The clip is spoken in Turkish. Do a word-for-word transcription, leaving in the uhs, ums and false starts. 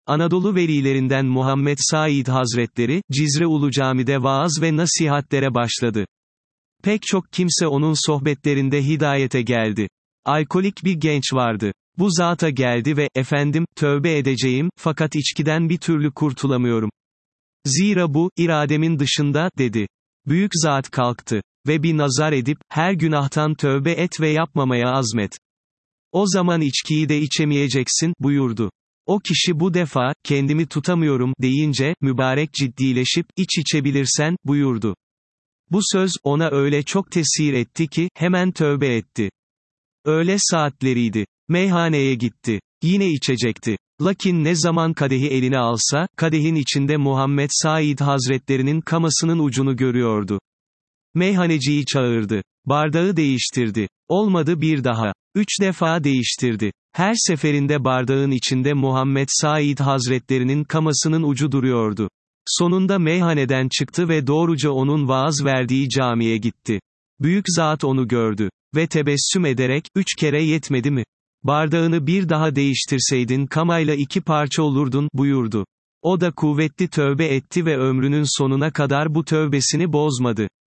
Anadolu velilerinden Muhammed Said Hazretleri, Cizre Ulu Cami'de vaaz ve nasihatlere başladı. Pek çok kimse onun sohbetlerinde hidayete geldi. Alkolik bir genç vardı. Bu zata geldi ve, efendim, tövbe edeceğim, fakat içkiden bir türlü kurtulamıyorum. Zira bu, irademin dışında, dedi. Büyük zat kalktı ve bir nazar edip, her günahtan tövbe et ve yapmamaya azmet. O zaman içkiyi de içemeyeceksin, buyurdu. O kişi bu defa, kendimi tutamıyorum, deyince, mübarek ciddileşip, iç içebilirsen, buyurdu. Bu söz, ona öyle çok tesir etti ki, hemen tövbe etti. Öğle saatleriydi. Meyhaneye gitti. Yine içecekti. Lakin ne zaman kadehi eline alsa, kadehin içinde Muhammed Said Hazretlerinin kamasının ucunu görüyordu. Meyhaneciyi çağırdı. Bardağı değiştirdi. Olmadı bir daha. Üç defa değiştirdi. Her seferinde bardağın içinde Muhammed Said Hazretlerinin kamasının ucu duruyordu. Sonunda meyhaneden çıktı ve doğruca onun vaaz verdiği camiye gitti. Büyük zat onu gördü. Ve tebessüm ederek, üç kere yetmedi mi? Bardağını bir daha değiştirseydin kamayla iki parça olurdun, buyurdu. O da kuvvetli tövbe etti ve ömrünün sonuna kadar bu tövbesini bozmadı.